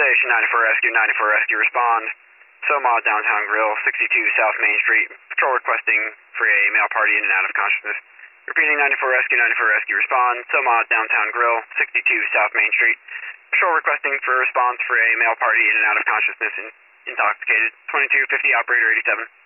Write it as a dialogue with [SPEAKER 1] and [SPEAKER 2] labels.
[SPEAKER 1] Station 94 Rescue, 94 Rescue, respond. Soma Downtown Grill, 62 South Main Street. Patrol requesting for a male party in and out of consciousness. Repeating 94 Rescue, 94 Rescue, respond. Soma Downtown Grill, 62 South Main Street. Patrol requesting for a response for a male party in and out of consciousness and intoxicated. 2250, operator 87.